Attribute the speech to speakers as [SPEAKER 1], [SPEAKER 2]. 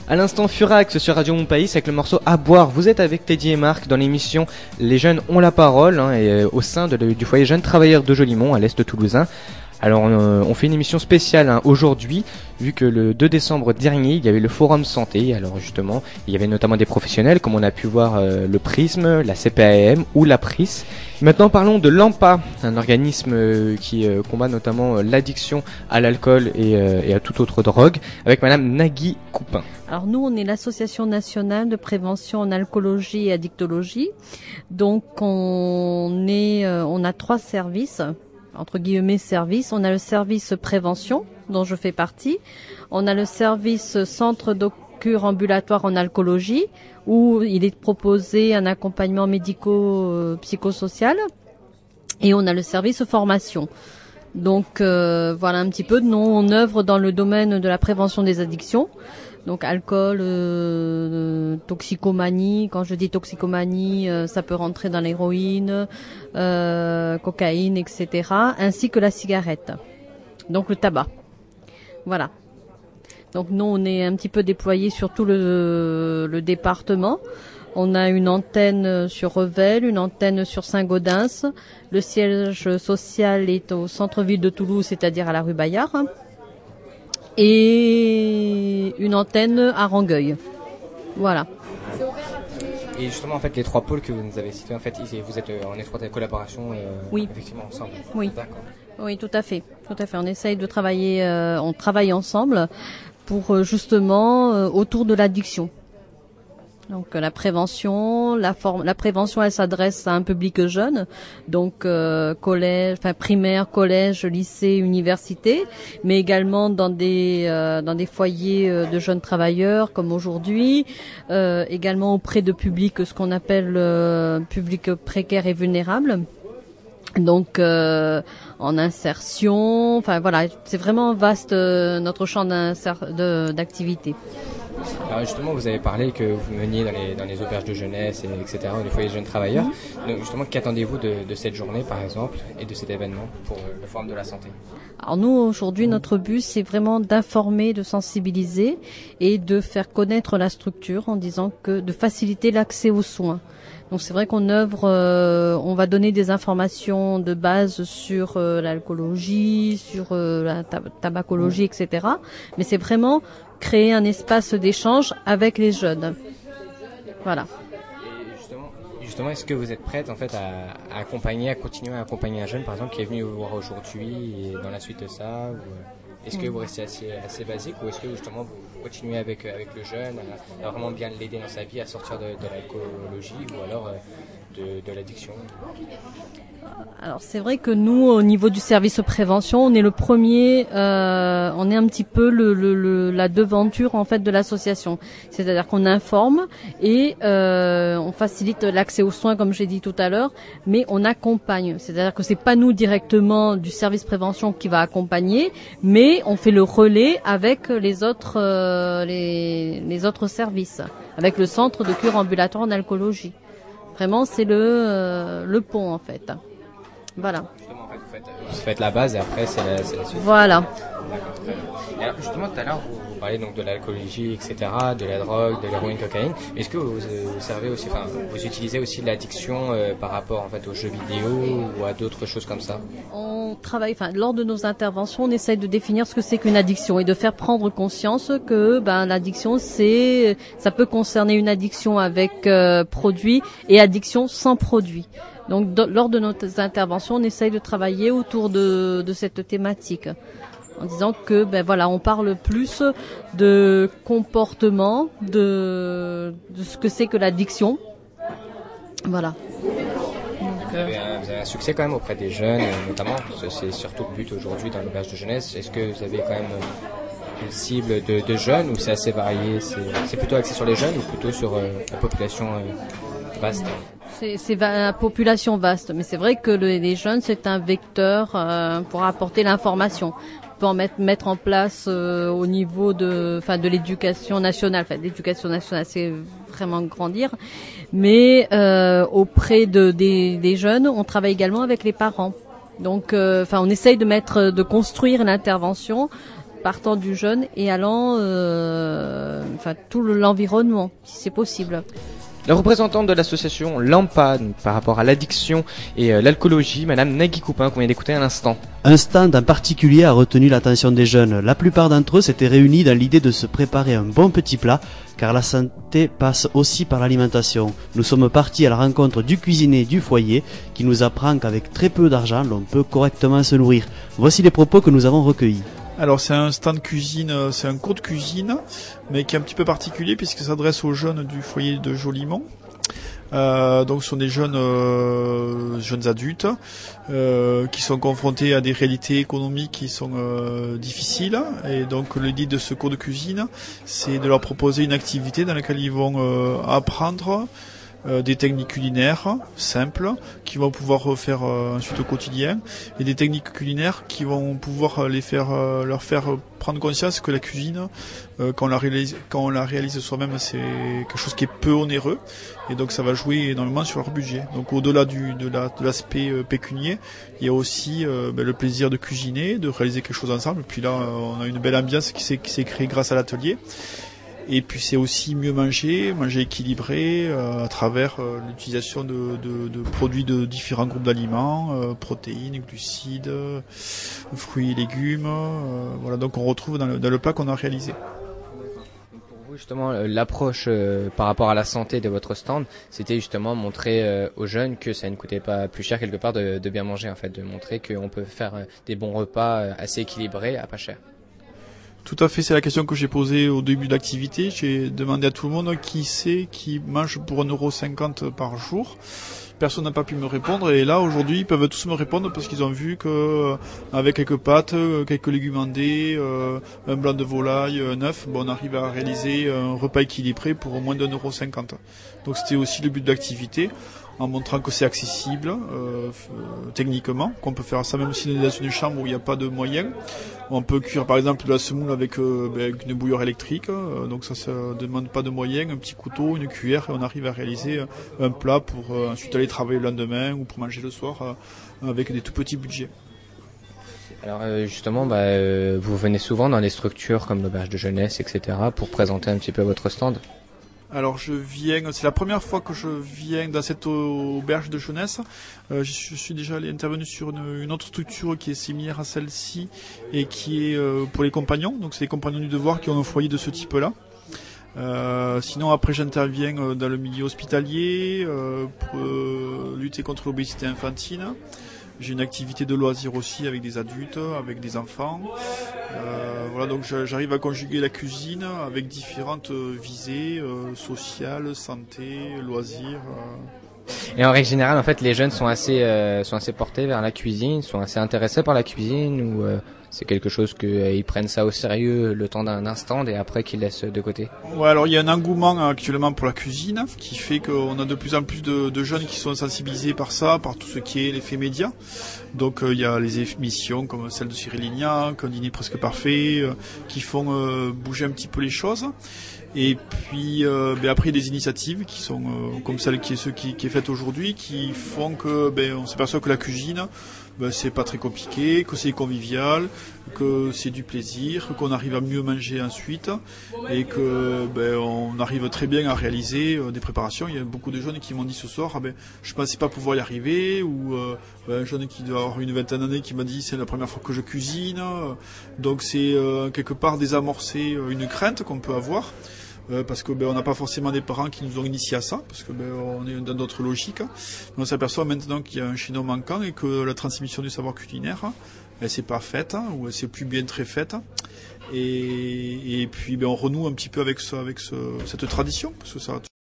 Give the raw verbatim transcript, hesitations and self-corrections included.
[SPEAKER 1] À l'instant, Furax sur Radio Mon Pays avec le morceau À boire. Vous êtes avec Teddy et Marc dans l'émission Les jeunes ont la parole, hein, et, euh, au sein de, du foyer jeunes travailleurs de Jolimont à l'est toulousain. Alors on, on fait une émission spéciale, hein, aujourd'hui, vu que le deux décembre dernier, il y avait le Forum Santé. Alors justement, il y avait notamment des professionnels, comme on a pu voir euh, le Prisme, la C P A M ou la P R I S. Maintenant parlons de l'AMPA, un organisme euh, qui euh, combat notamment euh, l'addiction à l'alcool et, euh, et à toute autre drogue, avec Madame Nagui Coupin.
[SPEAKER 2] Alors nous, on est l'Association nationale de prévention en alcoolologie et addictologie. Donc on est, euh, on a trois services, entre guillemets services. On a le service prévention, dont je fais partie. On a le service centre de cure ambulatoire en alcoolologie, où il est proposé un accompagnement médico-psychosocial. Et on a le service formation. Donc euh, voilà un petit peu. Nous, on œuvre dans le domaine de la prévention des addictions. Donc alcool, euh, toxicomanie. Quand je dis toxicomanie, euh, ça peut rentrer dans l'héroïne, euh, cocaïne, et cetera. Ainsi que la cigarette. Donc le tabac. Voilà. Donc nous, on est un petit peu déployés sur tout le, le département. On a une antenne sur Revel, une antenne sur Saint-Gaudens. Le siège social est au centre-ville de Toulouse, c'est-à-dire à la rue Bayard. Et une antenne à Rangueil. Voilà.
[SPEAKER 3] Et justement, en fait, les trois pôles que vous nous avez cités, en fait, vous êtes en étroite collaboration, euh,
[SPEAKER 2] oui.
[SPEAKER 3] effectivement, ensemble.
[SPEAKER 2] Oui.
[SPEAKER 3] D'accord.
[SPEAKER 2] Oui, tout à fait. Tout à fait. On essaye de travailler, euh, on travaille ensemble pour euh, justement euh, autour de l'addiction. Donc euh, la prévention, la forme, la prévention, elle s'adresse à un public jeune, donc euh, collège, enfin primaire, collège, lycée, université, mais également dans des euh, dans des foyers euh, de jeunes travailleurs comme aujourd'hui, euh, également auprès de publics ce qu'on appelle euh, public précaire et vulnérable. Donc euh, en insertion, enfin voilà, c'est vraiment vaste euh, notre champ de, d'activité.
[SPEAKER 3] Alors justement, vous avez parlé que vous meniez dans les, dans les auberges de jeunesse, et, etc., des foyers de jeunes travailleurs. Mmh. Donc justement, qu'attendez-vous de, de cette journée, par exemple, et de cet événement pour le Forum de la Santé ?
[SPEAKER 2] Alors nous, aujourd'hui, notre but, c'est vraiment d'informer, de sensibiliser et de faire connaître la structure en disant que de faciliter l'accès aux soins. Donc c'est vrai qu'on œuvre, euh, on va donner des informations de base sur euh, l'alcoolologie, sur euh, la tab- tabacologie, et cetera. Mais c'est vraiment créer un espace d'échange avec les jeunes. Voilà.
[SPEAKER 3] Et justement, justement, est-ce que vous êtes prête en fait à, à accompagner, à continuer à accompagner un jeune, par exemple, qui est venu vous voir aujourd'hui et dans la suite de ça, ou est-ce que vous restez assez, assez basique, ou est-ce que justement vous continuez avec, avec le jeune à, à vraiment bien l'aider dans sa vie à sortir de, de l'alcoolologie ou alors de, de l'addiction?
[SPEAKER 2] Alors c'est vrai que nous, au niveau du service prévention, on est le premier, euh, on est un petit peu le, le, le, la devanture en fait de l'association. C'est-à-dire qu'on informe et euh, on facilite l'accès aux soins, comme j'ai dit tout à l'heure, mais on accompagne. C'est-à-dire que c'est pas nous directement du service prévention qui va accompagner, mais on fait le relais avec les autres, euh, les, les autres services, avec le centre de cure ambulatoire en alcoolologie. Vraiment, c'est le, euh, le pont en fait. Voilà.
[SPEAKER 3] Justement, en fait, vous, faites, vous faites la base et après c'est la, c'est la suite.
[SPEAKER 2] Voilà.
[SPEAKER 3] D'accord, très bien. Et alors, justement, tout à l'heure, vous, vous parlez donc de l'alcoolologie, et cetera, de la drogue, de l'héroïne, cocaïne. Mais est-ce que vous, vous servez aussi, enfin, vous utilisez aussi l'addiction euh, par rapport en fait aux jeux vidéo ou à d'autres choses comme ça?
[SPEAKER 2] On travaille, enfin, lors de nos interventions, on essaye de définir ce que c'est qu'une addiction et de faire prendre conscience que, ben, l'addiction, c'est, ça peut concerner une addiction avec euh, produit et addiction sans produit. Donc, do, lors de nos interventions, on essaye de travailler autour de, de cette thématique, en disant que, ben voilà, on parle plus de comportement, de, de ce que c'est que l'addiction. Voilà.
[SPEAKER 3] Donc, vous, avez un, vous avez un succès quand même auprès des jeunes, notamment, c'est surtout le but aujourd'hui dans l'auberge de jeunesse. Est-ce que vous avez quand même une cible de, de jeunes ou c'est assez varié? C'est, c'est plutôt axé sur les jeunes ou plutôt sur euh, la population euh, vaste?
[SPEAKER 2] C'est, c'est la population vaste, mais c'est vrai que le, les jeunes, c'est un vecteur euh, pour apporter l'information. On peut en mettre, mettre en place euh, au niveau de, enfin, de l'éducation nationale. Enfin, l'éducation nationale, c'est vraiment grandir, mais euh, auprès de des, des jeunes, on travaille également avec les parents. Donc, euh, enfin, on essaye de mettre, de construire l'intervention partant du jeûne et allant, euh, enfin tout le, l'environnement, si c'est possible.
[SPEAKER 1] La représentante de l'association Lampa, donc, par rapport à l'addiction et euh, l'alcoolologie, Madame Nagui Coupin, qu'on vient d'écouter à l'instant.
[SPEAKER 4] Un stand en particulier a retenu l'attention des jeunes. La plupart d'entre eux s'étaient réunis dans l'idée de se préparer un bon petit plat, car la santé passe aussi par l'alimentation. Nous sommes partis à la rencontre du cuisinier du foyer, qui nous apprend qu'avec très peu d'argent, l'on peut correctement se nourrir. Voici les propos que nous avons recueillis.
[SPEAKER 5] Alors c'est un stand cuisine, c'est un cours de cuisine, mais qui est un petit peu particulier puisqu'il s'adresse aux jeunes du foyer de Jolimont. Euh, donc ce sont des jeunes euh, jeunes adultes euh, qui sont confrontés à des réalités économiques qui sont euh, difficiles, et donc l'idée de ce cours de cuisine, c'est de leur proposer une activité dans laquelle ils vont euh, apprendre Euh, des techniques culinaires simples qui vont pouvoir faire euh, ensuite au quotidien, et des techniques culinaires qui vont pouvoir les faire, euh, leur faire prendre conscience que la cuisine, euh, quand on la réalise, quand on la réalise soi-même, c'est quelque chose qui est peu onéreux, et donc ça va jouer énormément sur leur budget. Donc au-delà du, de, la, de l'aspect euh, pécunier, il y a aussi euh, ben, le plaisir de cuisiner, de réaliser quelque chose ensemble. Et puis là, on a une belle ambiance qui s'est, qui s'est créée grâce à l'atelier. Et puis c'est aussi mieux manger, manger équilibré euh, à travers euh, l'utilisation de, de, de produits de différents groupes d'aliments, euh, protéines, glucides, euh, fruits et légumes. Euh, voilà, donc on retrouve dans le, dans le plat qu'on a réalisé.
[SPEAKER 3] Pour vous justement, l'approche euh, par rapport à la santé de votre stand, c'était justement montrer euh, aux jeunes que ça ne coûtait pas plus cher quelque part de, de bien manger, en fait, de montrer qu'on peut faire euh, des bons repas euh, assez équilibrés à pas cher.
[SPEAKER 5] Tout à fait, c'est la question que j'ai posée au début de l'activité. J'ai demandé à tout le monde qui c'est qui mange pour un euro cinquante par jour. Personne n'a pas pu me répondre, et là aujourd'hui ils peuvent tous me répondre parce qu'ils ont vu que avec quelques pâtes, quelques légumes andés, euh, un blanc de volaille, un œuf, bon, on arrive à réaliser un repas équilibré pour moins d'un euro cinquante. Donc c'était aussi le but de l'activité, en montrant que c'est accessible euh, techniquement, qu'on peut faire ça même si on est dans une chambre où il n'y a pas de moyens. On peut cuire par exemple de la semoule avec, euh, avec une bouilloire électrique, euh, donc ça ne demande pas de moyens, un petit couteau, une cuillère, et on arrive à réaliser un plat pour euh, ensuite aller travailler le lendemain ou pour manger le soir euh, avec des tout petits budgets.
[SPEAKER 3] Alors euh, justement, bah, euh, vous venez souvent dans des structures comme l'auberge de jeunesse, et cetera pour présenter un petit peu votre stand.
[SPEAKER 5] Alors je viens, c'est la première fois que je viens dans cette auberge de jeunesse. Euh, je suis déjà allé intervenu sur une, une autre structure qui est similaire à celle-ci et qui est euh, pour les compagnons. Donc c'est les compagnons du devoir qui ont un foyer de ce type-là. Euh, sinon après j'interviens dans le milieu hospitalier euh, pour euh, lutter contre l'obésité infantile. J'ai une activité de loisir aussi avec des adultes, avec des enfants. Euh, voilà, donc j'arrive à conjuguer la cuisine avec différentes visées euh, sociales, santé, loisirs. Euh.
[SPEAKER 3] Et en règle générale, en fait, les jeunes sont assez, euh, sont assez portés vers la cuisine, sont assez intéressés par la cuisine, ou euh, c'est quelque chose qu'ils euh, prennent ça au sérieux le temps d'un instant et après qu'ils laissent de côté.
[SPEAKER 5] Ouais, alors il y a un engouement actuellement pour la cuisine qui fait qu'on a de plus en plus de, de jeunes qui sont sensibilisés par ça, par tout ce qui est l'effet média. Donc euh, il y a les émissions comme celle de Cyril Lignac, Un dîner presque parfait, euh, qui font euh, bouger un petit peu les choses. Et puis euh, ben après il y a des initiatives qui sont euh, comme celle qui est, ce qui, qui est faite aujourd'hui, qui font que ben, on s'aperçoit que la cuisine, ben, c'est pas très compliqué, que c'est convivial, que c'est du plaisir, qu'on arrive à mieux manger ensuite, et que ben, on arrive très bien à réaliser euh, des préparations. Il y a beaucoup de jeunes qui m'ont dit ce soir, ah, ben, je pensais pas pouvoir y arriver, ou euh, ben, un jeune qui doit avoir une vingtaine d'années qui m'a dit c'est la première fois que je cuisine. Donc c'est euh, quelque part désamorcer euh, une crainte qu'on peut avoir. Euh, parce que ben, on n'a pas forcément des parents qui nous ont initiés à ça, parce que ben, on est dans d'autres logiques. Mais on s'aperçoit maintenant qu'il y a un chaînon manquant et que la transmission du savoir culinaire, elle s'est pas faite, ou elle s'est plus bien très faite. Et, et puis ben, on renoue un petit peu avec, ce, avec ce, cette tradition, parce que ça